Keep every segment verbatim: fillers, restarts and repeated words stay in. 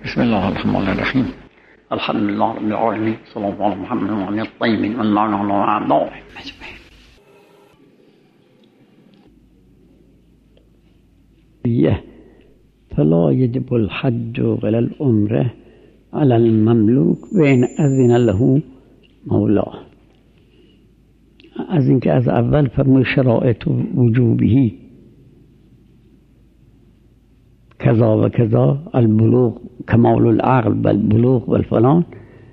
بسم الله الرحمن الرحیم. الحمد لله رب العالمین، صلی الله علی محمد و علی الطیبین و المعنى و اعدائهم اجمعین. فلا يجب الحج ولا العمره على المملوك وإن أذن له مولاه. از اینکه از اول فرمود شرائط وجوبه کذا و کذا، البلوغ، کمال العقل والبلوغ والفلان.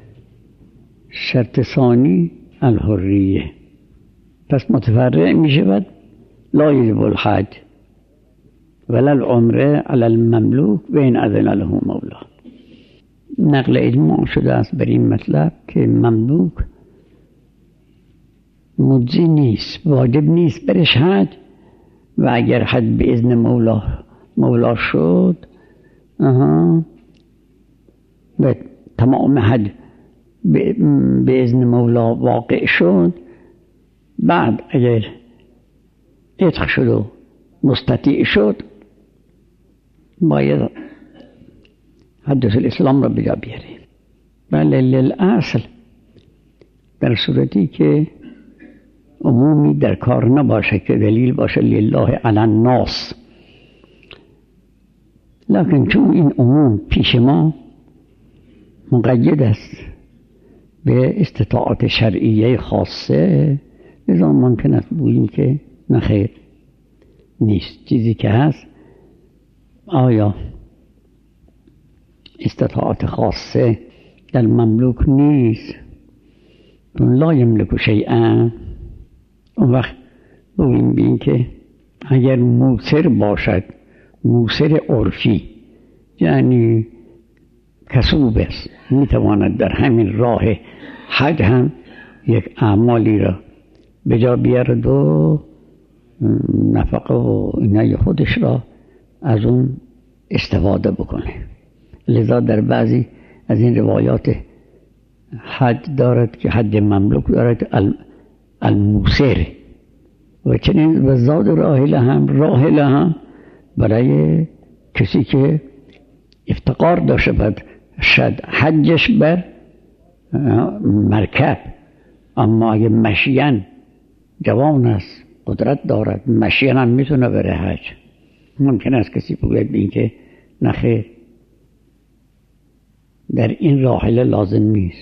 شرط ثانی الحریه. پس متفرع می شود لا یجب الحج ولا العمره على المملوك وإن أذن له مولاه. نقل اجماع شده است بر این مطلب که مملوک مجزی نیست، واجب نیست برش حج، و اگر حج به اذن مولا مولا شد آها و تمام حج به اذن مولا واقع شد، بعد اگر عتق شد و مستطیع شد باید حدث الاسلام را بجا بیاره. بله للأصل در صورتی که عمومی در کار نباشه که دلیل باشه لله علی الناس، لکن چون این عموم پیش ما مقید است به استطاعت شرعیه خاصه، لذا ممکن است بگوییم که نخیر نیست. چیزی که هست آیا استطاعت خاصه در مملوک نیست، لا یملک شیئا، اون وقت بگوییم بین که اگر موسر باشد، موسر عرفی یعنی کسوب است، میتواند در همین راه حج هم یک اعمالی را به جا بیارد و نفقه و اینای خودش را از اون استفاده بکنه. لذا در بعضی از این روایات حج دارد که حج مملوک دارد الموسر، و چنین و زاد راحله هم راحله هم برای کسی که افتقار داشته بد شد حجش بر مرکب، اما اگه مشین جوان است قدرت دارد مشین هم میتونه بره حج، ممکن است کسی بگوید بین که نخیر در این راحله لازم نیست،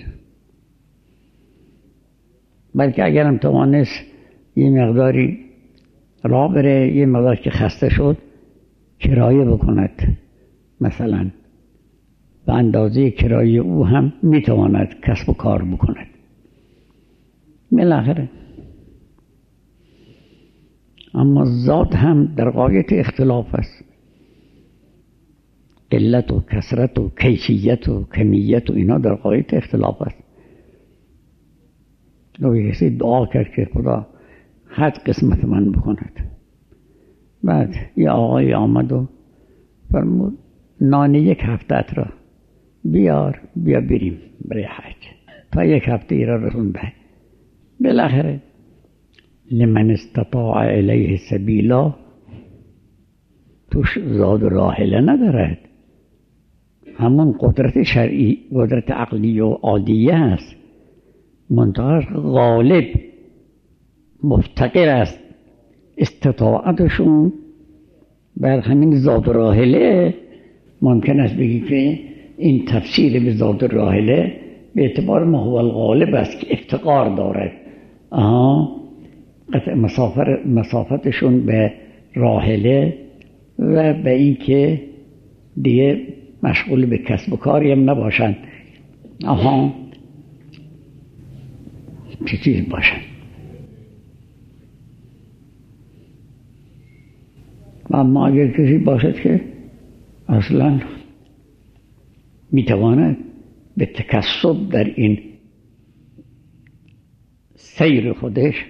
بلکه اگرم توانست یه مقداری راه بره، یه مقدار که خسته شد کرایه بکند، مثلا به اندازه کرایه او هم میتواند کسب و کار بکند. بالاخره اما ذات هم در غایت اختلاف است، قلت و کثرت و کیفیت و کمیت و اینا در غایت اختلاف است. لو کسی دعا کرد که خدا حج قسمت من بکند، بعد یه آقای آمد و فرمود نان یک هفتت را بیار بیا بریم برای حج، تا یک هفته ای را رسون به. بالاخره لمن استطاع الیه سبیلا توش زاد راحله ندارد، همون قدرت شرعی قدرت عقلی و عادیه است، منتها غالب مفتقر است استطاعتشون بر همین زاد راحله. ممکن است بگی که این تفسیر به زاد راحله به اعتبار ما هو الغالب است که افتقار دارد، آها قطع مسافتشون به راحله و به این که دیگه مشغول به کسب و کاری هم نباشند، آها چه چیز باشند. اما اگر کسی باشد که اصلا میتواند به تکسب در این سیر خودش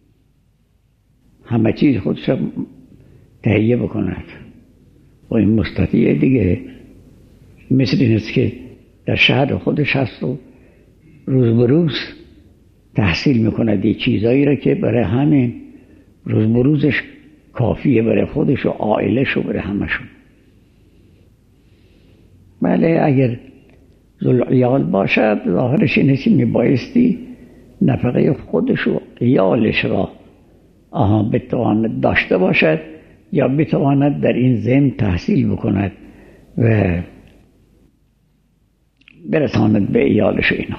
همه چیز خودش را تهیه بکند و این مستطیع دیگه، مثل این است که در شهر خودش هست و روز به روز تحصیل میکند یه چیزایی را که برای همین روز به روزش کافیه برای خودش و عائلش و برای همشون. بله اگر ذوالعیال باشد ظاهرش اینه که میبایستی نفقه خودش و عیالش را آها بتواند داشته باشد یا بتواند در این ضمن تحصیل بکند و برساند به عیالش و اینا.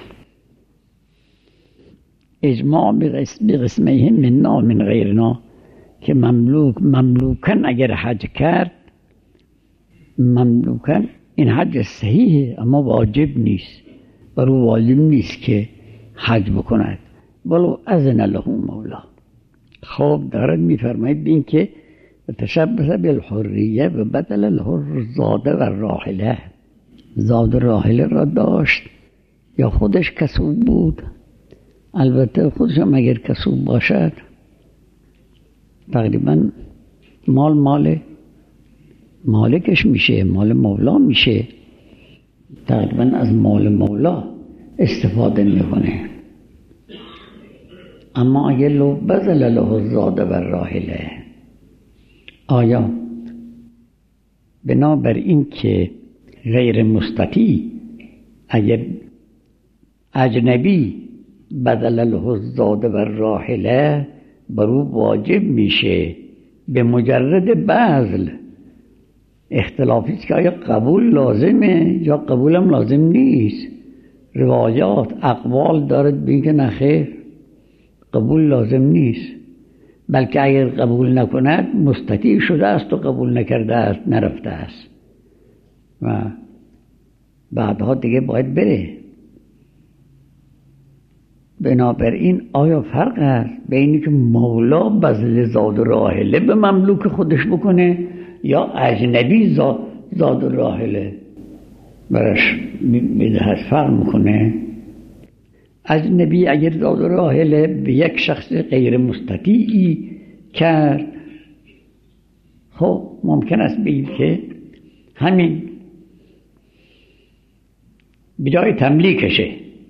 اجماع بقسمه مننا من غیرنا که مملوک مملوکن اگر حج کرد مملوکن این حج صحیحه اما واجب نیست، برو واجب نیست که حج بکند ولو اذن له مولا. خب دارد میفرماید این که تشبه بالحریه و بدل له الزاد و راحله، زاد راحله را داشت یا خودش کسوب بود. البته خودش هم اگر کسوب باشد تقریبا مال مال مالکش میشه، مال مولا میشه، تقریبا از مال مولا استفاده میکنه. اما اگر لو بذل له الزاد و راحله، آیا بنابر این که غیر مستطیع اگر اجنبی بدل له الزاد و راحله برو واجب میشه به مجرد بذل؟ اختلافی که آیا قبول لازمه یا قبولم لازم نیست. روایات اقوال دارد بگه که نخیر قبول لازم نیست، بلکه اگر قبول نکند مستطیع شده است و قبول نکرده است، نرفته است و بعدها دیگه باید بره. بنابراین آیا فرق است بینی که مولا بذل زاد و راحله به مملوک خودش بکنه یا اجنبی زاد, زاد و راحله برش میدهد؟ فرق میکنه. اجنبی اگر زاد و راحله به یک شخص غیر مستطیعی کرد، خب ممکن است بگیم که همین بجای تملیکشه.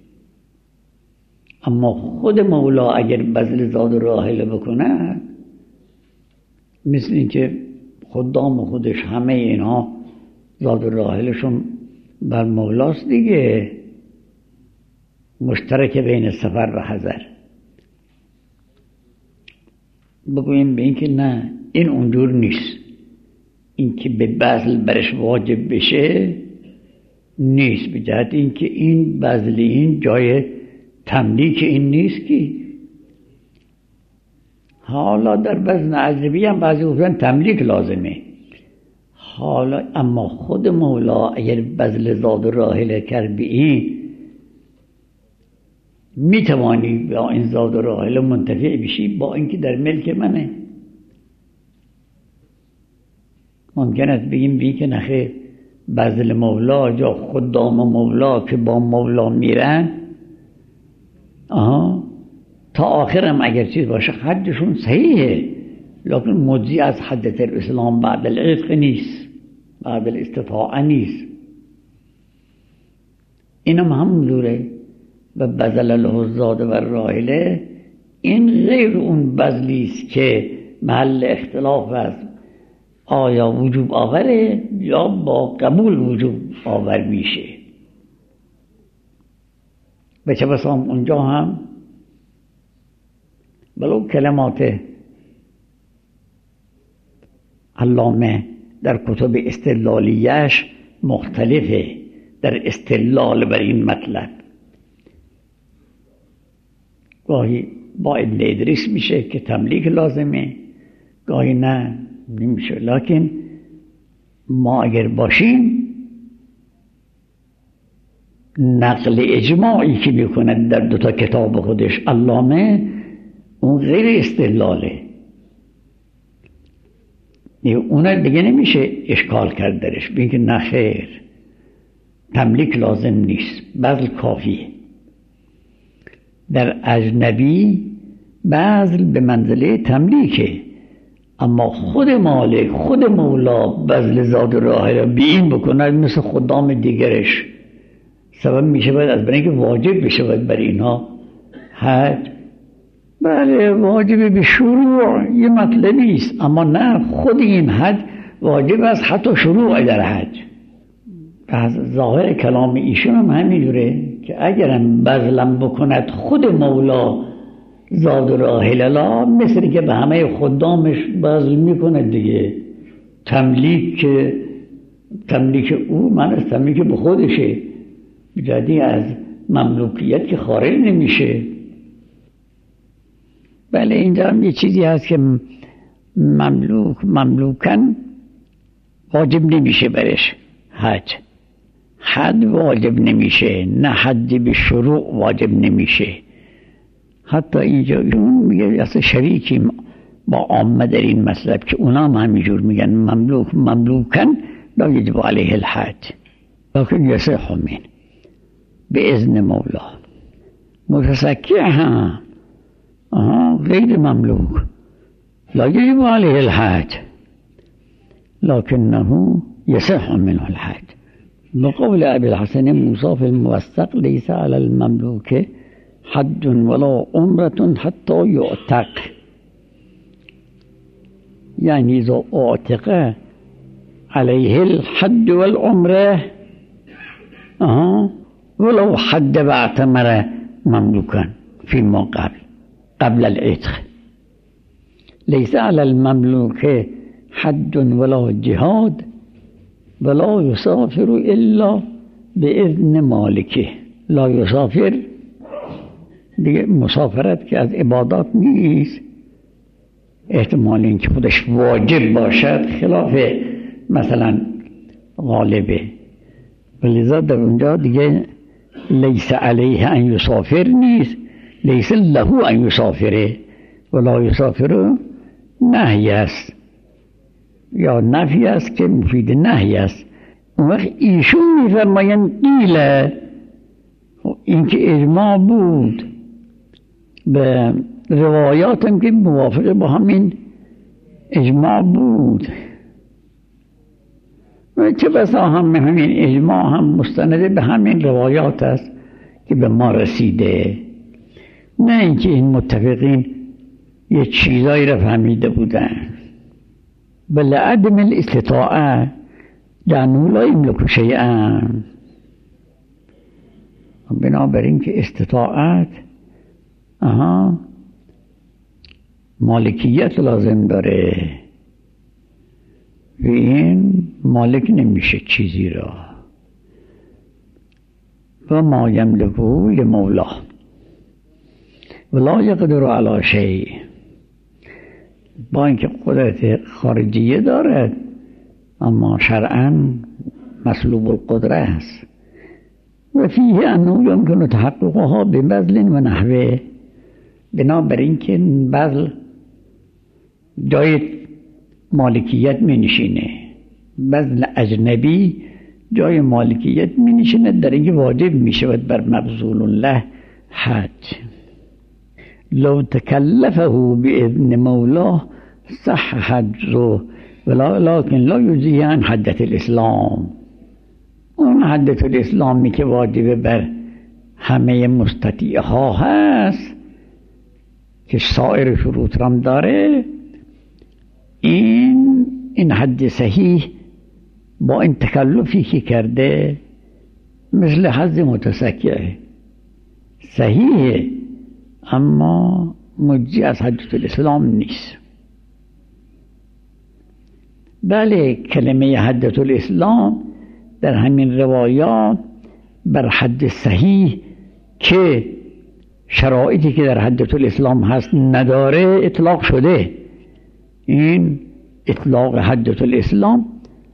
اما خود مولا اگر بذل زاد و راحله بکنه، مثل این که خدام خودش همه اینها زاد و راحلشون بر مولاست دیگه، مشترک بین سفر و حضر. بگویم به این که نه، این اونجور نیست، این که به بذل برش واجب بشه نیست، به جهت این که این بذل این جای تملیک این نیست که. حالا در بزن اجنبی هم بعضی گفتن تملیک لازمه. حالا اما خود مولا اگر بذل زاد و راحله کرد به این، میتوانی با این زاد و راحله منتفع بشی با اینکه در ملک منه. ممکن است بگیم بی که نخیر بذل مولا یا خدام مولا که با مولا میرن آها تا آخرم اگر چیز باشه حجشون صحیحه، لیکن مجزی از حجت الاسلام بعد العتق نیست، بعد الاستطاعه نیست. اینم هم دوره و بذل له الزاد و راحله. این غیر اون بذلی است که محل اختلاف است، آیا وجوب آوره یا با قبول وجوب آور میشه. به چه بسام اونجا هم ولو کلمات علامه در کتب استدلالیش مختلفه در استدلال بر این مطلب. گاهی با ابن ادریس میشه که تملیک لازمه، گاهی نه نمیشه. لکن ما اگر باشیم نقل اجماعی که میکند در دوتا کتاب خودش علامه اون غیر استدلاله، اون دیگه نمیشه اشکال کرد درش، بگه که نخیر تملیک لازم نیست، بذل کافیه. در اجنبی بذل به منزله تملیکه، اما خود مالک خود مولا بذل زاد راه را به این بکنه مثل خدام دیگرش سبب میشه باید از برای که واجب بشه باید بر اینها حج. بله واجب به شروع یه مطلبی است، اما نه خود این حج واجب است حتی شروع در حج. از ظاهر کلام ایشون هم همینجوره که اگرم بذلم بکند خود مولا زاد راه لالا، مثل که به همه خدامش بذل میکنه دیگه. تملیک که تملیک او من از تملیک به خودشه، جدی از مملوکیت که خارج نمیشه. بله اینجا هم یه چیزی هست که مملوک مملوکن واجب نمیشه برش حج، حد واجب نمیشه، نه حد به شروع واجب نمیشه. حتی اینجا اون میگه اصلا شریکیم با عامه در این مطلب که اونا هم همینجور میگن مملوک مملوکن لا یجب علیه الحج لکن یصح من به اذن مولا. متسکع هم آها غیر مملوک لا یجب علیه الحج لکنه یصح منه الحج. بقول ابي الحسن موسى في الموثق ليس على المملوك حد ولا عمرة حتى يعتق، يعني إذا أعتق عليه الحد والعمرة أه ولو حد واعتمر مملوكا فيما قبل قبل العتق. ليس على المملوك حد ولا جهاد ولا يسافر إلا بإذن مالكه. لا يسافر دیگه مسافرت که از عبادات نیست، احتمال اینکه خودش واجب باشد خلاف مثلا غالبه، ولذا در اونجا دیگه لیس علیه ان یسافر نیست، لیس له ان یسافره ولا یسافر نهی است یا نفی است که مفید نهی است. اون وقت ایشون میفرمایند قیله، این که اجماع بود به روایات هم که موافق با همین اجماع بود و چه بسا هم همین اجماع هم مستنده به همین روایات است که به ما رسیده، نه اینکه این متفقین یه چیزایی را فهمیده بودن. بل عدم الاستطاعه لانه لا یملک شیئا، بنابراین که استطاعت آها مالکیت لازم داره و این مالک نمیشه چیزی را. و ما یملکه لمولا ولا یقدر علی شیء، با اینکه قدرت خارجیه دارد اما شرعاً مسلوب القدره است. و فیه انه یمکن تحققها ببذل و نحوه، بنابراین که بذل جای مالکیت می نشینه، بذل اجنبی جای مالکیت می نشینه، در اینکه واجب می شود بر مبذول الله حج. لو تکلفه باذن مولاه صح حجه ولكن لا یجزی عن حدت الاسلام. اون حدت الاسلامی که واجب بر همه مستطیع ها هست که سایر شروط رم داره، این این حد صحیح با این تکلفی که کرده مثل حد متسکعه صحیحه اما مجزی از حدت الاسلام نیست. بله کلمه حدت الاسلام در همین روایات بر حد صحیح که شرایطی که در حدت الاسلام هست نداره اطلاق شده. این اطلاق حدت الاسلام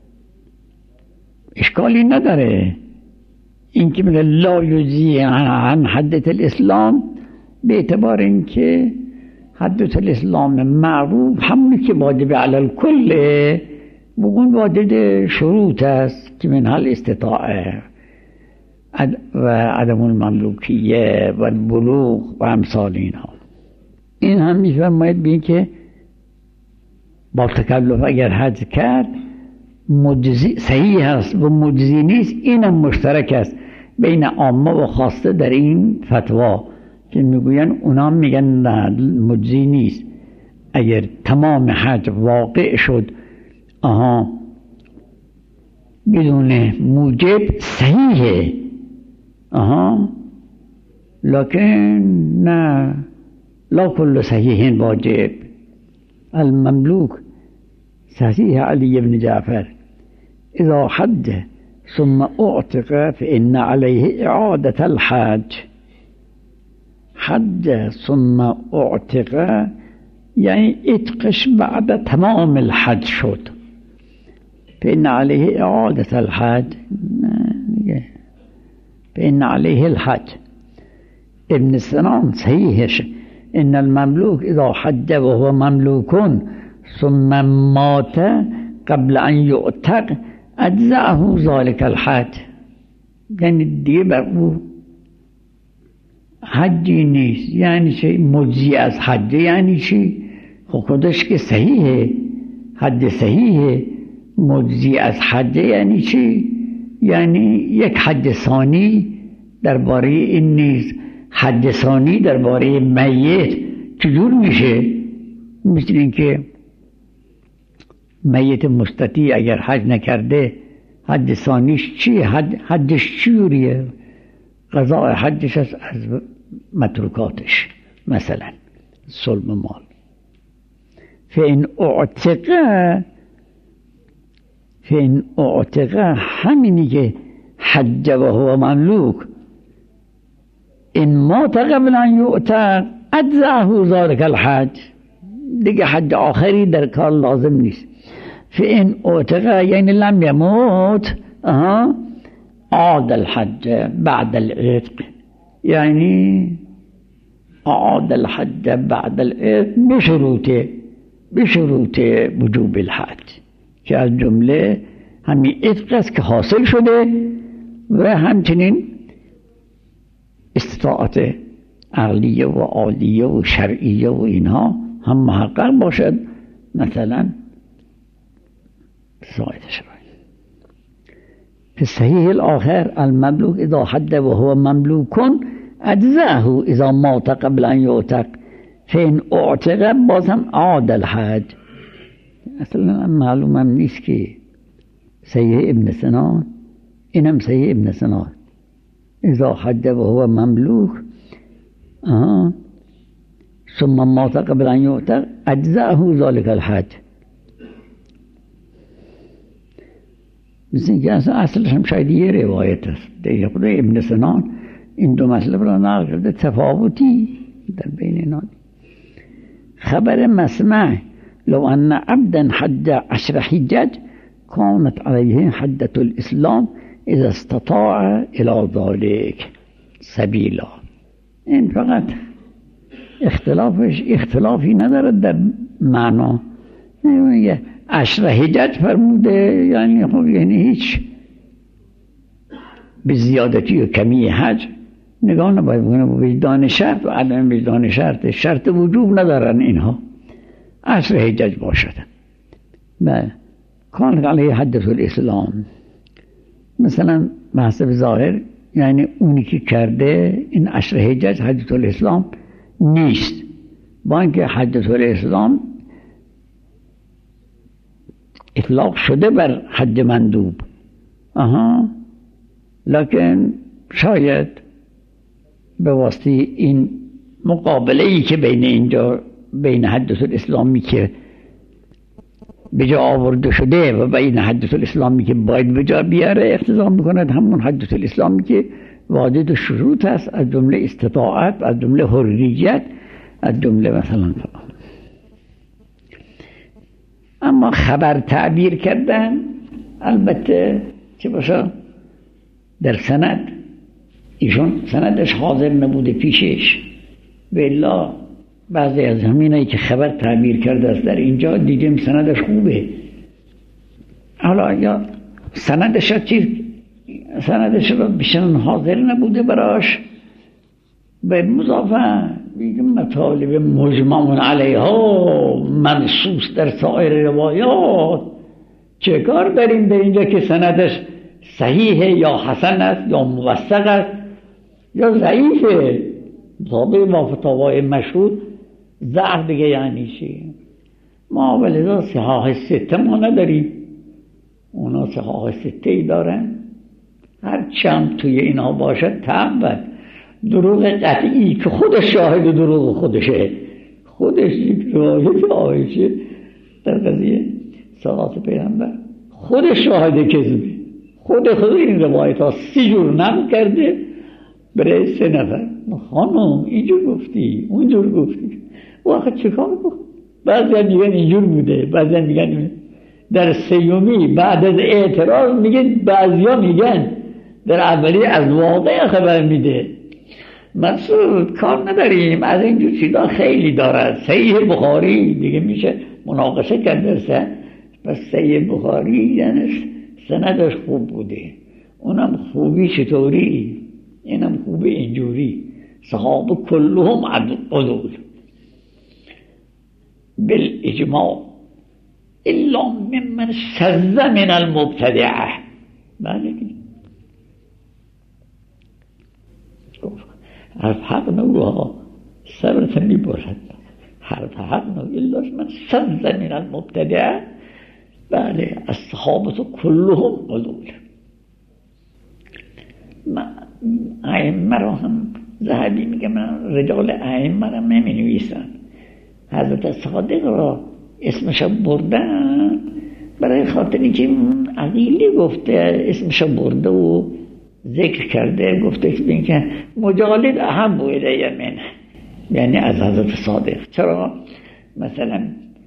اشکالی نداره. این که میگه لا یجزی عن حدت الاسلام به اعتبار اینکه حدت الاسلام معروف همونی که واجب علی الکل بگون واجد شروط است که منها الاستطاعه و عدم المملوکیه و البلوغ و امثال اینها. این هم میفرماید بین که با تکلف اگر حج کرد مجزی صحیح است و مجزی نیست، اینم مشترک است بین عامه و خاصه در این فتوا که میگوین اونا میگن نه مجزی نیست. اگر تمام حج واقع شد آها بدون موجب صحیحه آها لكن نه لا كل صحيح واجب. المملوك صحيح علي بن جعفر إذا حج ثم أعتق فإن عليه إعادة الحج. حج ثم أعتق يعني اتقش بعد تمام الحج شد، فإن عليه إعادة الحج، فإن عليه الحج. ابن سنان صحيح إن المملوك إذا حج وهو مملوك ثم مات قبل أن يعتق أجزأه ذلك الحج. یعنی دیگه بر او حجی نیست. یعنی چی؟ مجزی از حج یعنی چی؟ خودش که صحیحه، حج صحیحه. مجزی از حج یعنی چی؟ یعنی یک حج ثانی درباره این نیست. حج ثانی درباره میت چجور میشه؟ مثل اینکه میت مستطیع اگر حج نکرده حج ثانیش چیه؟ حج حجش چجوریه؟ قضاء حجش از متروکاتش، مثلا صلب مال. فإن اعتق فإن اعتق همینی که حج و هو مملوک این مات قبل ان یعتق اجزأه ذلك الحج، دیگه حج آخری در کار لازم نیست. فإن اعتق یعنی لم يموت اها عاد الحج بعد العتق، یعنی عاد الحج بعد العتق بشروطه بشروط وجوب الحج که از جمله همین عتق است که حاصل شده و همچنین استطاعت عقلیه و عالیه و شرعیه و اینها هم محقق باشد، مثلا ساعت شرعی. في الصحيح الآخر المملوك إذا حج وهو مملوك أجزأه إذا مات قبل أن يعتق فإن اعتق بازم عاد الحج. اصلا معلومه نیست که صحیح ابن سنان اینم صحیح ابن سنان إذا حج وهو مملوك آه. ثم مات قبل أن يعتق أجزأه ذلك الحج. مثل اینکه اصلا اصلش هم شاید یه روایت است. دیگه خود ابن سنان این دو مطلب را نقل کرده، تفاوتی در بین اینا. خبر مسمع لو أن عبدا حج عشر حجج كانت عليه حجة الإسلام إذا استطاع إلى ذلك سبيلا. این فقط اختلافش اختلافی ندارد در معنا. عشر حجج فرموده یعنی خب یعنی هیچ به زیادتی و کمی حج نگاه نباید بکنه. وجدان شرط و عدم وجدان شرط شرط وجوب ندارن اینها. عشر حجج باشد و کان علیه حجة الاسلام، مثلا بحث ظاهر یعنی اونی که کرده این عشر حجج حجة الاسلام نیست، با اینکه حجة الاسلام اطلاق شده بر حج مندوب آها، لکن شاید به واسطه این مقابله ای که بین اینجا بین حجة الاسلامی که به جا آورده شده و بین حجة الاسلامی که باید به جا بیاره اقتضا میکند همون حجة الاسلامی که واجد شروط است، از جمله استطاعت، از جمله حریت، از جمله مثلا فلان. اما خبر تعبیر کردن البته چه باشه در سند ایشون سندش حاضر نبوده پیشش، بلا بعضی از همینایی که خبر تعبیر کرده است در اینجا دیدیم سندش خوبه. حالا یا سندش چیز سندش رو بیشتر حاضر نبوده براش به مضافه میگم مطالب مجمع علیها منصوص در سایر روایات. چه کار داریم به اینجا که سندش صحیحه یا حسن است یا موثق است یا ضعیفه؟ مطابق با فتاوای مشهور ضعف دیگه یعنی چی؟ ما ولذا صحاح سته ما نداریم اونا صحاح سته‌ای دارن، هر چم توی اینا باشد تعبد دروغ قطعی که خودش شاهد دروغ خودشه، خودش یک روایت عایشه در قضیه صلات پیغمبر خودش شاهد کذبه، خود خود این روایت ها سی جور نقل کرده برای سه نفر. خانم اینجور گفتی اونجور گفتی، واقعا چیکار کن؟ بعضی میگن اینجور بوده، بعضی میگن در سیومی بعد از اعتراض میگن، بعضیا میگن در اولی از واقع خبر میده. مسعود کار نداریم، از اینجور چیزا خیلی دارد. صحیح بخاری دیگه میشه مناقشه کرده، پس صحیح بخاری یعنی سندش خوب بوده، اونم خوبی چطوری؟ اینم خوبه اینجوری. صحابه کلهم عدول بالاجماع الا ممن شذ من المبتدعه. بله حرف حق نگوها صبرت میبرد، حرف حق نگو الا من شذ من المبتدعه. بله الصحابه كلهم عدول. ائمه را هم ذهبی میگه من رجال ائمه را نمی نویسن. حضرت صادق را اسمش بردن برای خاطری که عقیلی گفته اسمش برده و ذکر کرده، گفته که مجالد اهم الیه منه، یعنی از حضرت صادق. چرا؟ مثلا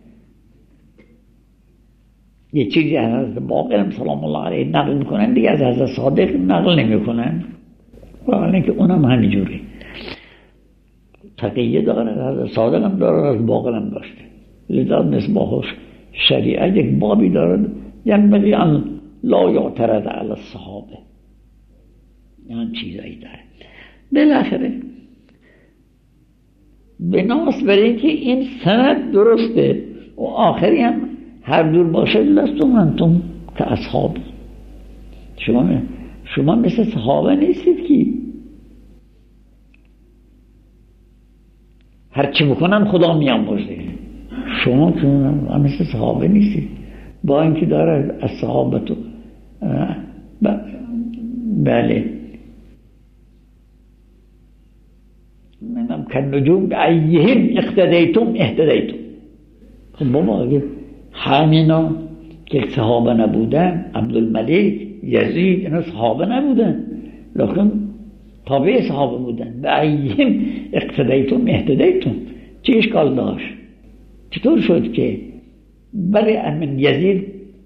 یه چیزی از حضرت باقر سلام الله علیه نقل میکنن دیگه از حضرت صادق نقل نمیکنن، ولی که اونم همینجوری تقیه داره، حضرت صادق هم داره، از باقر هم داشته. لذا مصباح شریعه یک بابی داره ینبغی ان لا یعترض علی الصحابه، یعنی چیزایی داره. بالاخره بناس برای اینکه این سند درسته و آخری هم هر دور باشه لستم انتم که اصحاب، شما شما مثل صحابه نیستید که هر چی بکنن خدا میامرزه، شما که مثل صحابه نیستید. با اینکه داره از صحابه تو بله منم که نجوم به ایهم اقتدیتم اهتدیتم. خب بابا اگه همینا که صحابه نبودن، عبدالملک، یزید، اینا صحابه نبودن لیکن تابع صحابه بودن. به ایهم اقتدیتم اهتدیتم چه اشکال داشت؟ چطور شد که برای من یزید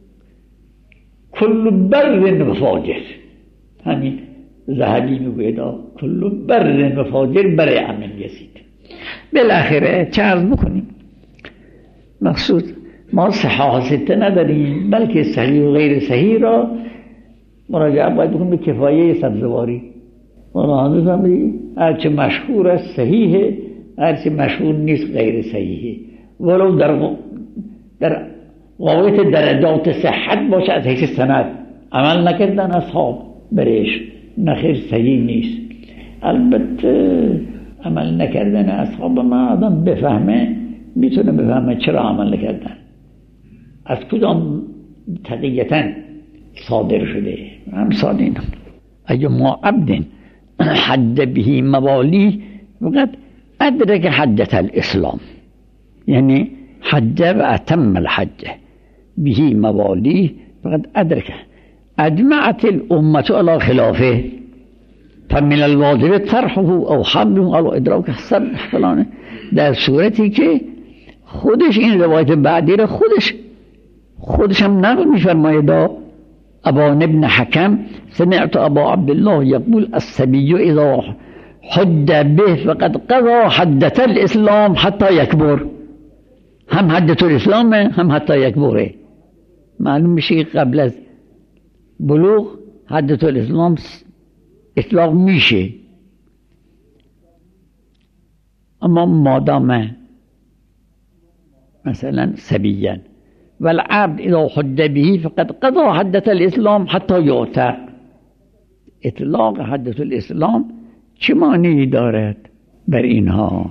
کل بر و فاجر، همین ذهبی میگوید کل بر و فاجر برای امن یزید. بالاخره چه عرض بکنیم؟ مقصود ما صحاح سته نداریم، بلکه صحیح و غیر صحیح را مراجعه باید بکنیم به کفایه سبزواری. ملاحظه فرمودید هرچه مشهور است صحیحه، هرچه مشهور نیست غیر صحیحه، ولو در در غایت درجات صحت باشه از حیث سند عمل نکردن اصحاب برش نخیر صحیح نیست. البته عمل نکردن اصحاب ما آدم بفهمه میتونه بفهمه چرا عمل نکردن، از کدام تقییتاً صادر شده. هم صادین اگه ما عبد حد بهی موالی وقت ادرک حجت الاسلام، یعنی حج و اتم الحج بهی موالی فقط ادرک اجمعت الامت على خلافه فمن الواجب طرحه او حمله او ادراک حسب فلانه. در صورتی که خودش این روایت بعدی را خودش خودش هم نقل می‌فرماید. ابان ابن حکم سمعت ابا عبدالله یقول الصبی اذا حد به فقد قضى حدة الاسلام حتی یکبر. هم حدة الاسلام هم حتی یکبره. معلوم میشه قبل از بلوغ حدة الاسلام اطلاق میشه، اما مادام مثلا سبیًا والعبد اذا حد به فقد قضى حدة الاسلام حتی یعتق. اطلاق حدة الاسلام چه معنی دارد بر اینها؟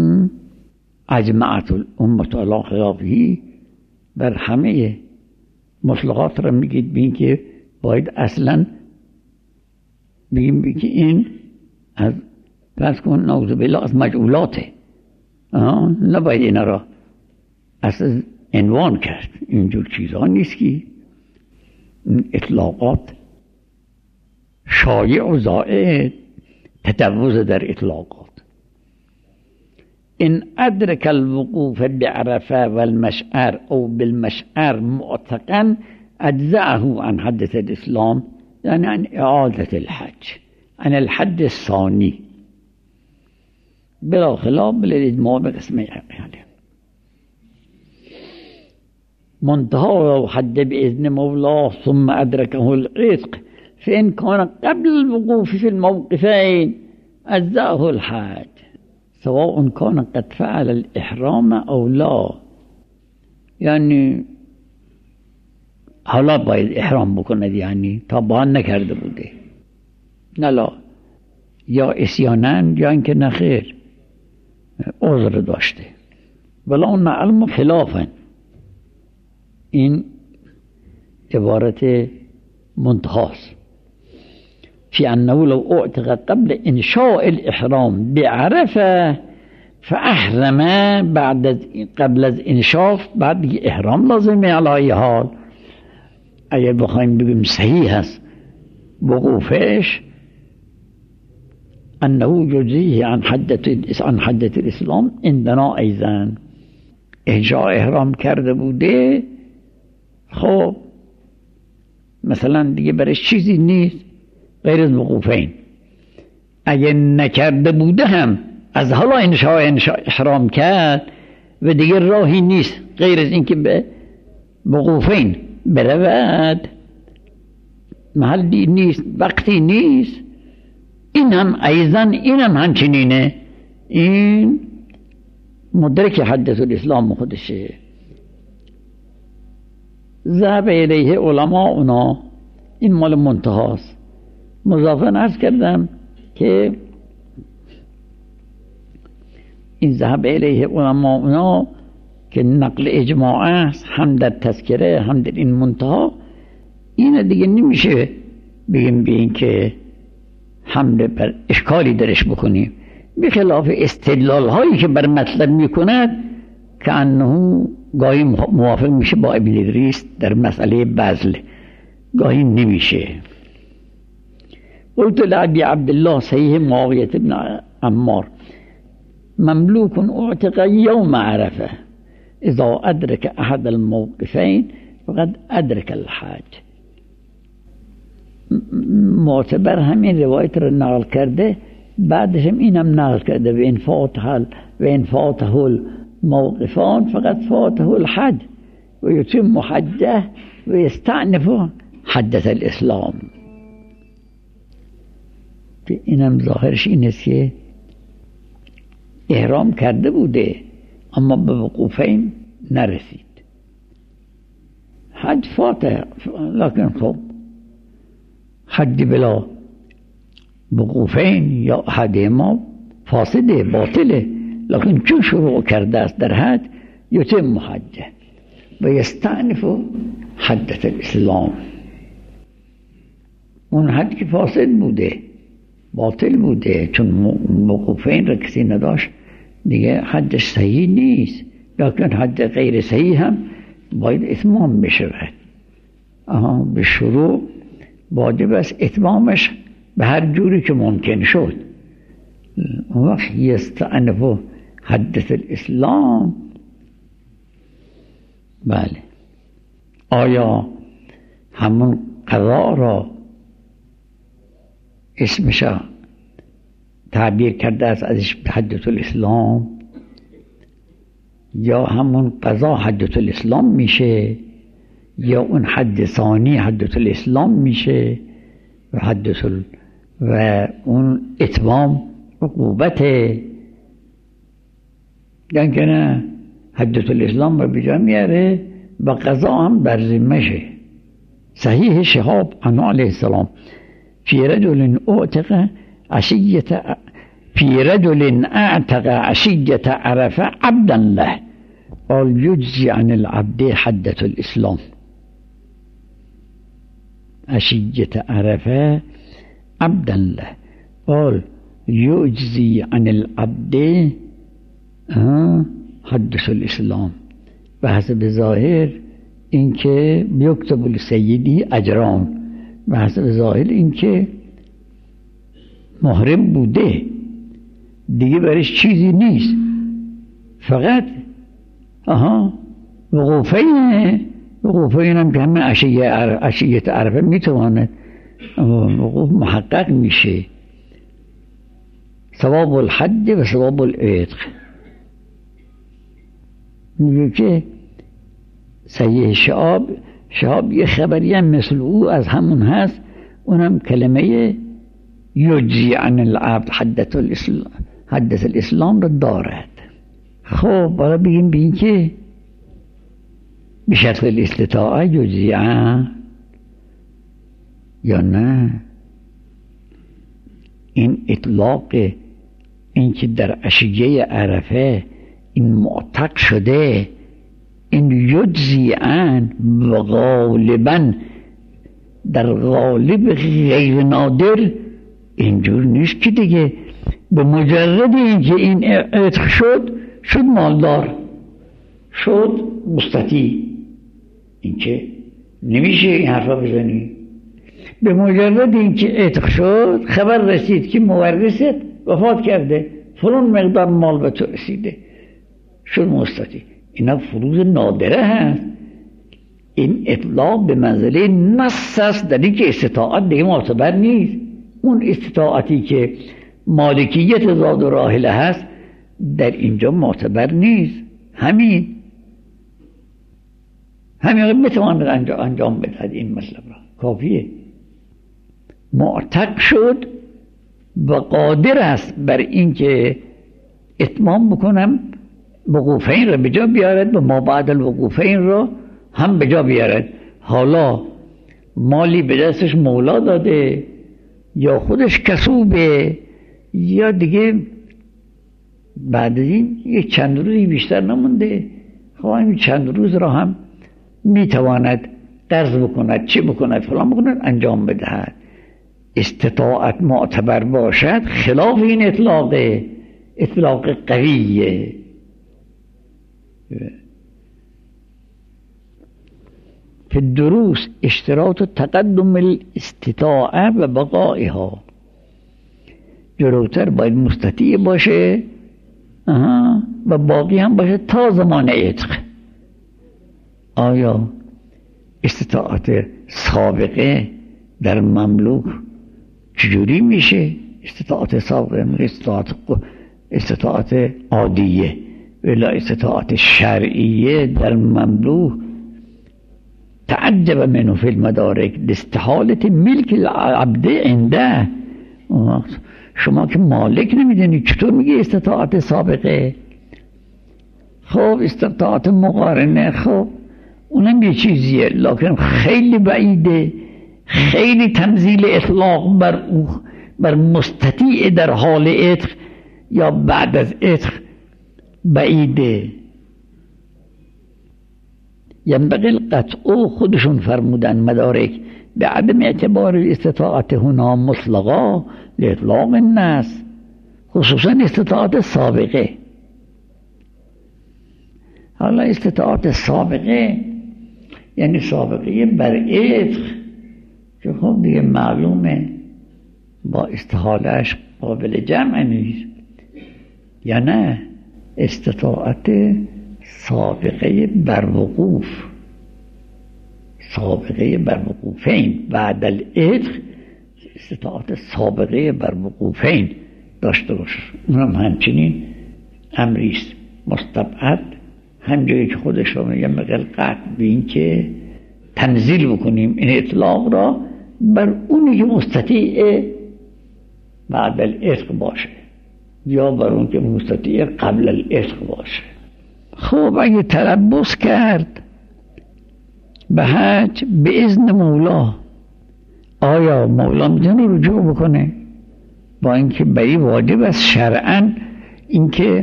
اجمعت الامت علی خلافه بر همه مطلقات را میگید بین که باید اصلا بگیم که این از پس کن نعوذ بالله از مجعولاته، نباید اینا را اصلا عنوان کرد. اینجور چیزها نیست که اطلاقات شایع و ضائع تجوز در اطلاقات. ان ادرک الوقوف بعرفه والمشعر او بالمشعر معتقا اجزعه عن حدث الاسلام، یعنی عن اعادة الحج، عن الحج الثاني بلا خلاف بالاجماع بقسم يعني. منتهى حد بإذن مولاه ثم أدركه العتق فإن كان قبل الوقوف في الموقفين أجزأه الحج سواء كان قد فعل الإحرام أو لا. يعني حالا باید احرام بکند، یعنی تا بان نکرده بوده، نه لا، یا اسیانن یا اینکه نخیر عذر داشته. ولا نعلم خلافا، این عبارت منتهاست، فی انه لو اعتق قبل انشاء الاحرام بعرفه فاحرم بعد قبل از انشاف، بعد احرام لازمه. علی حال اگر بخوایم بگیم صحیح هست وقوفش، انه یجزیه عن حدث عن حدث الاسلام عندنا ایضا، احجاء احرام کرده بوده، خب مثلا دیگه برش چیزی نیست غیر از وقوفین. اگه نکرده بوده هم از حالا انشاء احرام کرد و دیگه راهی نیست غیر از اینکه به وقوفین برود، محلی نیست، وقتی نیست، این هم ایضا این هم همچنینه، این مدرک حدث الاسلام خودشه. ذهب الیه علماء اونا، این مال منتهاست. مضافن عرض کردم که این ذهب الیه علماء اونا که نقل اجماع است، هم در تذکره هم در این منتها، این دیگه نمیشه بگیم به این که حمله بر اشکالی درش بکنیم، بخلاف استدلال هایی که بر مطلب میکند که انه گاهی موافق میشه با ابن ادریس در مسئله بذل، گاهی نمیشه. قلت لعبی عبدالله صحیح معاویة بن عمار مملوك اعتق یوم عرفه اذا ادرک احد الموقفین فقد ادرک الحج. معتبر همین روایت رو نقل کرده، بعدش هم اینم نقل کرده و این فاتح و این فاتح الموقفان فقط فاتح الحج و یتم حجه و یستعنف حدث الاسلام. اینم ظاهرش این است که احرام کرده بوده اما به وقوفین نرسید، حج فاتح، لکن خب حج بلا وقوفین یا حد ما فاسده باطله، لکن چون شروع کرده است در حج یتم حجه و یستعنف حدث الاسلام. اون حج که فاسد بوده باطل بوده، چون وقوفین را کسی نداشت دیگه حجش صحیح نیست، لکن حج غیر صحیح هم باید اتمام بشود. آها به شروع واجب است اتمامش به هر جوری که ممکن شد. وقت یستعنف حدث الاسلام، بله، آیا همون قضا را اسمش تعبیر کرده است ازش به حدث الاسلام، یا همون قضا حدث الاسلام میشه یا اون حد ثانی حدث الاسلام میشه و حدث ال... و اون اتمام عقوبته، یعنی که نه حدث الاسلام رو بجا میاره و قضا هم بر ذمشه. صحیح شهاب عنه علیه السلام فی رجل اعتق عشیة فی رجل اعتق عشیة عرفه عبدا له قال یجزی عن العبد حدث الاسلام. عشیة عرفه عبدا له قال یجزی عن العبد حدث الاسلام. به حسب ظاهر اینکه بیکتب لسیدی اجران، به حسب ظاهر اینکه محرم بوده دیگه برش چیزی نیست، فقط آها وقوفین وقوفین هم که همه عشیة عرفه میتواند وقوف محقق میشه. ثواب الحج و ثواب العتق. میگه که صحیح شهاب شهاب یه خبری هم مثل او از همون هست، اونم کلمه یجزی عن العبد حدث الاسلام حدث الاسلام را دارد. خب بالا بگیم بین که بشرط الاستطاعه یجزی عن یا نه. این اطلاق این که در عشیه عرفه این معتق شده، این یجزی عن و غالبا در غالب غیر نادر اینجور نیست که دیگه به مجرد اینکه این عتق شد شد مالدار، شد مستطیع. این که نمیشه این حرفا بزنی. به مجرد اینکه عتق شد خبر رسید که مورثت وفات کرده، فلان مقدار مال به تو رسیده، شد مستطیع. اینا فروض نادره هست. این اطلاق به منزله نص است، در این که استطاعت دیگه معتبر نیست. اون استطاعتی که مالکیت زاد و راحله هست در اینجا معتبر نیست. همین همین بتواند انجام, انجام بدهد این مطلب را، کافیه. معتق شد و قادر است بر اینکه اتمام بکنم وقوفین را به جا بیارد و ما بعد الوقوفین را هم به جا بیارد. حالا مالی به دستش مولا داده یا خودش کسوبه یا دیگه بعد از این یک چند روزی بیشتر نمونده، خب این چند روز را هم میتواند قرض بکند، چه بکند، فلان بکند، انجام بدهد. استطاعت معتبر باشد خلاف این اطلاقه، اطلاق قویه. في الدروس اشتراط تقدم الاستطاعه و بقائها. جلوتر باید مستطیع باشه آها و باقی هم باشه تا زمان عتق. آیا استطاعت سابقه در مملوک چجوری میشه؟ استطاعت سابقه استطاعت استطاعت عادیه ولی استطاعت شرعیه در مملوک تعجب منه في المدارك لاستحالة ملك العبد عنده. شما که مالک نمیدونی چطور میگی استطاعت سابقه؟ خب استطاعت مقارنه خب اونم یه چیزیه، لکن خیلی بعیده، خیلی تنزیل اطلاق بر او بر مستطیع در حال عتق یا بعد از عتق بعیده. ینبغی القطع، خودشون فرمودن مدارک به عدم اعتبار استطاعت هنا مطلقا لاطلاق الناس، خصوصا استطاعت سابقه. حالا استطاعت سابقه یعنی سابقه بر عتق که خب دیگه معلومه با استحالهش قابل جمع نیست، یا نه استطاعت سابقه بر وقوف، سابقه بر وقوفین بعد العتق، استطاعت سابقه بر وقوفین داشته باشه. اونم همچنین امریست مستبعد، همجایی که خودش رو میگه مقل قطع به این که تنزیل بکنیم این اطلاق را بر اونی که مستطیع بعد العتق باشه یا بر اون که مستطیع قبل العتق باشه. خب اگه تلبس کرد به حج به اذن مولا، آیا مولا میتونه رجوع بکنه؟ با اینکه بری واجب است شرعاً اینکه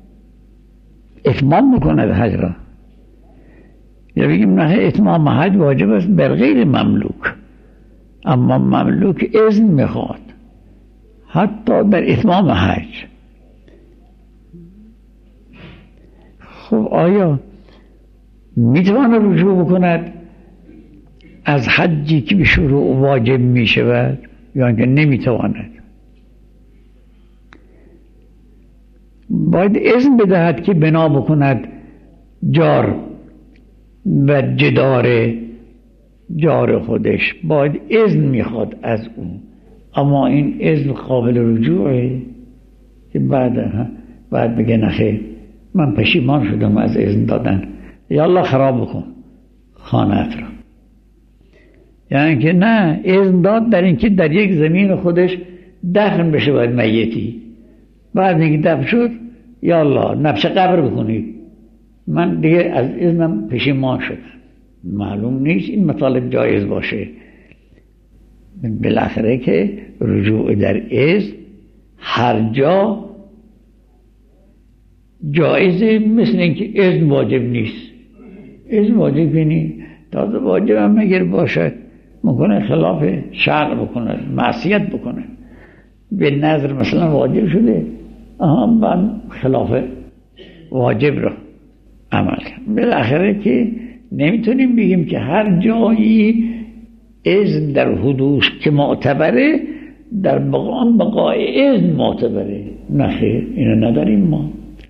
اتمام بکنه حج را، یا بگیم نه اتمام حج واجب است بر غیر مملوک، اما مملوک اذن میخواد حتی در اتمام حج. خب آیا میتواند رجوع بکند از حجی که به شروع واجب میشود یا اینکه نمیتواند؟ باید اذن بدهد که بنا بکند جار و جدار جار خودش، باید اذن میخواد از اون. اما این اذن قابل رجوعه که بعد بعد بگه نخیر من پشیمان شدم از اذن دادن، یالله خراب بکن خانه‌ات را. یعنی که نه، اذن داد در اینکه در یک زمین خودش دفن بشه باید میتی، بعد اینکه دفن شد یالله نبش قبر بکنید، من دیگه از اذنم پشیمان شدم. معلوم نیست این مطالب جایز باشه. بالاخره که رجوع در اذن هر جا جایزه، مثل اینکه اذن واجب نیست. اذن واجب نیست، تازه واجب هم اگر باشد ممکنه خلاف شرع بکنه، معصیت بکنه. به نظر مثلا واجب شده، آها من خلاف واجب رو عمل کنم. بالاخره که نمیتونیم بگیم که هر جایی اذن در حدوث که معتبره در بقام بقای اذن معتبره. نخیر، اینو نداریم ما.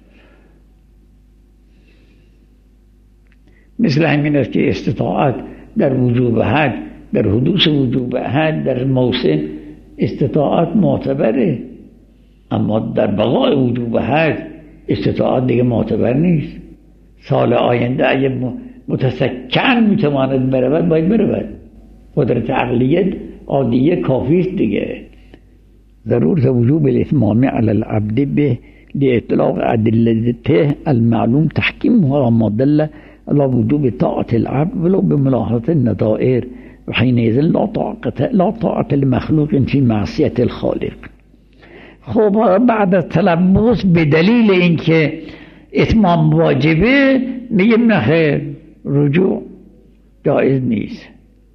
مثل همین است که استطاعت در وجوب حج، در حدوث وجوب حج در موسم استطاعت معتبره، اما در بقای وجوب حج استطاعت دیگه معتبر نیست. سال آینده اگه متسکن میتواند برود باید برود، قدرت عقلیت عادیه کافی است دیگه. ضرورت وجوب الاتمام على العبد به لاطلاق ادلته المعلوم تحكيمها ما دل على وجوب طاعة العبد ولو بملاحظة النظائر وحينئذ لا طاعة لا طاعة لمخلوق في معصية الخالق. خب بعد تلبس به دلیل اینکه اتمام واجبه میگیم نخیر رجوع جایز نیست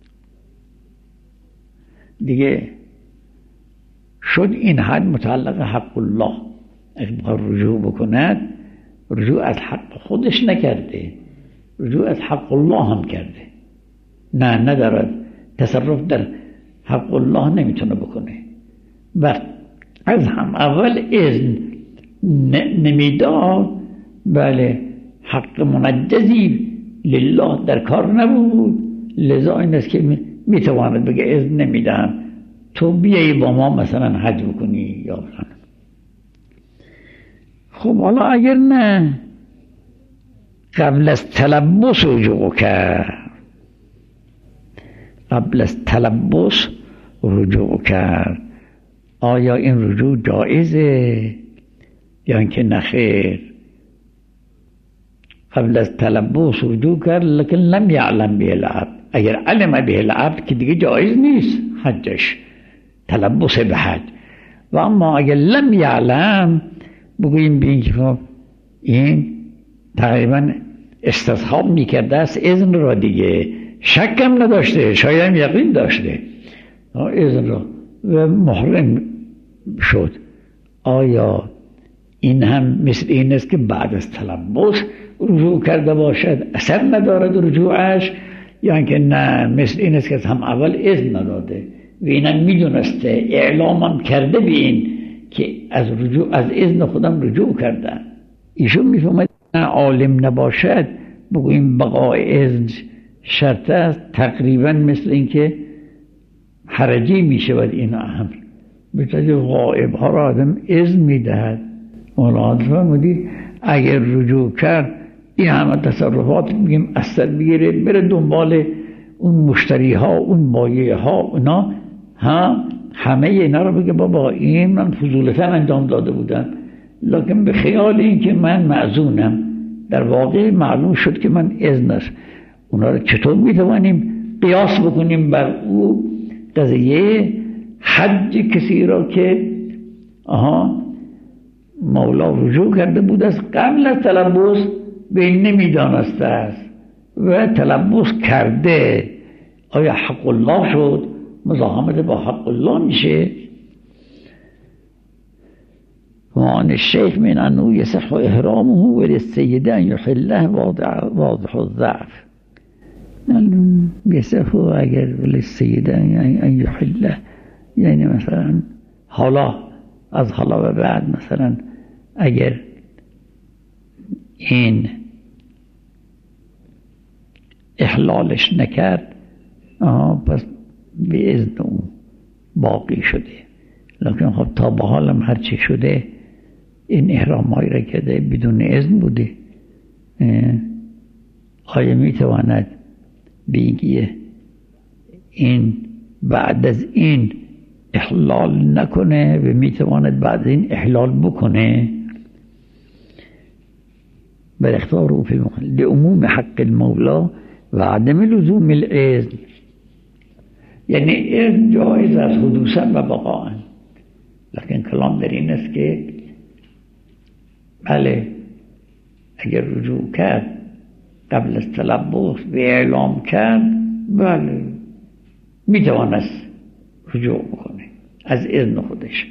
دیگه. شد این حد متعلق حق الله، اگر رجوع بکند رجوع از حق خودش نکرده، رجوع از حق الله هم کرده. نه ندارد تصرف در حق الله نمیتونه بکنه و از هم اول اذن نمیداد. بله حق منجزی لله در کار نبود، لذا این است که میتواند بگه اذن نمیدم تو بیایی با ما مثلا حج بکنی یا مثلا. خب حالا اگر نه قبل از تلبس رجوع کرد، قبل از تلبس رجوع کرد، آیا این رجوع جایزه یا اینکه نخیر؟ قبل از تلبس رجوع کرد لکن لم یعلم به العبد، اگر علم به العبد که دیگه جایز نیست حجش، تلبس به حج. و اما اگر لم یعلم بگوییم بین که این تقریبا استصحاب میکرده است اذن را دیگه، شکم نداشته، شاید هم یقین داشته اذن را و محرم شد. آیا این هم مثل این است که بعد از تلبس رجوع کرده باشد اثر ندارد رجوعش، یا اینکه نه مثل این است که هم اول اذن نداده و اینم میدونسته اعلامم کرده به این که از رجوع از اذن خودم رجوع کردن. ایشون میفهمد عالم نباشد بگوییم بقای اذن شرط است، تقریبا مثل این که حرجی میشود این امر. به طور غائب ها را آدم اذن میدهد. مولانا فرمودید اگر رجوع کرد این همه تصرفات میگیم اثر بگیره، بره دنبال اون مشتری ها، اون بایه ها، اونا ها همه اینا رو بگه بابا این من فضولتاً انجام داده بودم، لکن به خیال این که من معزونم در واقع معلوم شد که من اذن است. اونا رو چطور میتوانیم قیاس بکنیم بر او قضیه حج کسی را که آها مولا رجوع کرده بود از قبل از تلبس به این نمیدانسته است و تلبس کرده، آیا حق الله شد مزاحمت با حق الله میشه. وعن الشيخ من أنه يصح إحرامه وللسيد أن يحله واضح الضعف. يصح أجر للسيد أن يحله، يعني مثلا حالا از حالا به بعد مثلا اگر این احلالش نکرد آه پس به اذن اون باقی شده، لکن خب تا به حالم هرچی شده این احرام هایی را کرده بدون اذن بوده. آیا میتواند بگه این بعد از این احلال نکنه و میتواند بعد این احلال بکنه؟ بل اختاروا في المخل لعموم حق المولا و عدم لزوم الاذن. یعنی اذن جایز از حدوثا و بقاء، لکن کلام در این است که بله اگر رجوع کرد قبل از تلبس و اعلام کرد بله میتوانست رجوع بکنه از اذن خودش،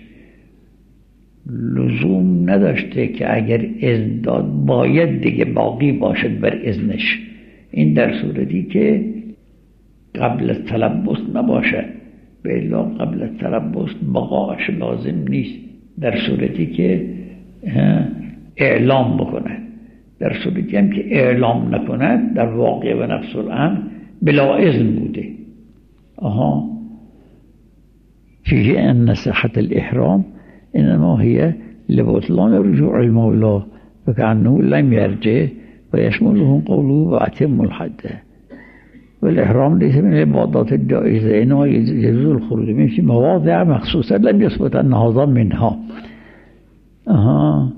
لزوم نداشته که اگر اذن داد باید دیگه باقی باشد بر اذنش. این در صورتی که قبل از تلبس نباشد، به الا قبل از تلبس بقاش لازم نیست. در صورتی که اعلام بکنه، در صورتی هم که اعلام نکند در واقع و نفس الامر بلا اذن بوده. آها فيه أن صحة الإحرام إنما هي لبطلان رجوع المولى فكأنه لم يرجع ويشمله قوله وأتم الحج. والإحرام ليس من العبادات الجائزة، إنما يجوز الخروج منه في مواضع مخصوصة لم يثبت أن هذا منها. أها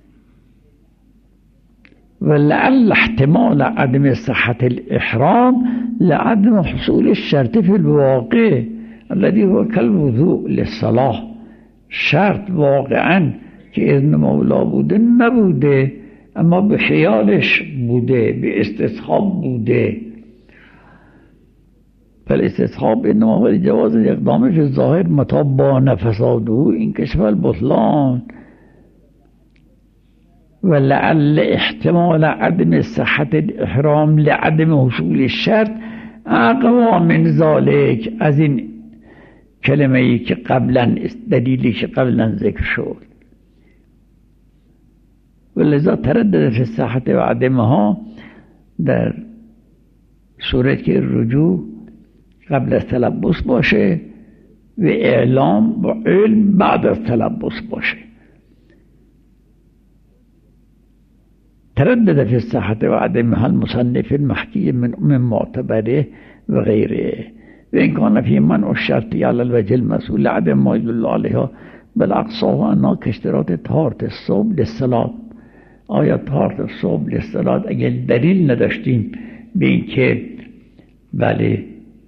ولعل احتمال عدم صحة الإحرام لعدم حصول الشرط في الواقع الذي هو كالوضوء للصلاة. شرط واقعا که اذن مولا بوده نبوده، اما به خیالش بوده، به استصحاب بوده. فالاستصحاب انما هو لجواز الاقدام في الظاهر متى بان فساده انكشف البطلان. ولعل احتمال عدم صحة الإحرام لعدم حصول الشرط اقوى من ذلك، از این کلمه ای که قبلا دلیلی که قبلا ذکر شد. ولذا تردد فی الصحة و عدمها در صورت که رجوع قبل از تلبس باشه و اعلام و علم بعد از تلبس باشه. تردد فی الصحة و عدمها المصنف المحكي من من معتبره و غیره، و این کان فی منع الشرطی علی الوجه المسئول عدم ما يدل علیها بالاقصا انها کاشتراط طهارت الصوم للصلاة. آیا طهارت الصوم للصلاة اگر دلیل نداشتیم به این که بله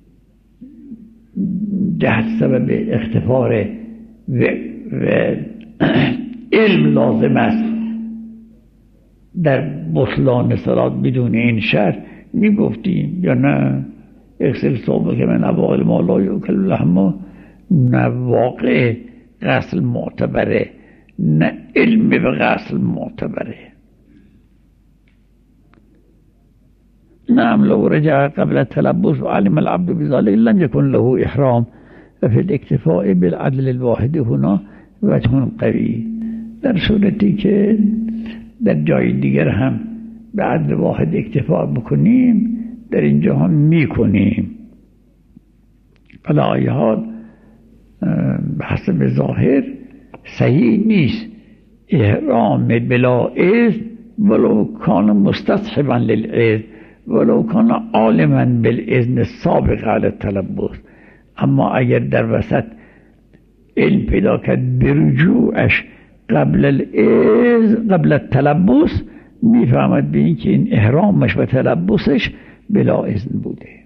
جهت سبب اختفار و, و علم لازم است در بطلان صلاة بدون این شرط می گفتیم یا نه اغسل صوبه که من ابوال ما لا یوکل لحمه، نه واقع غسل معتبره نه علم به غسل معتبره. نعم لو رجع قبل التلبس وعلم العبد بذلك لم يكن له إحرام، ففي الاكتفاء بالعدل الواحد هنا وجه قوی. در صورتی که در جای دیگر هم به عدل واحد اکتفا بکنیم در اینجا هم میکنیم. علی حال به حسب ظاهر صحیح نیست احرام بلا اذن ولو کان مستصحبا للاذن ولو کان عالما بالاذن السابق علی التلبس. اما اگر در وسط علم پیدا کرد برجوعش قبل الاذن قبل التلبس میفهمد به این که این احرامش و تلبسش بلا اذن بوده.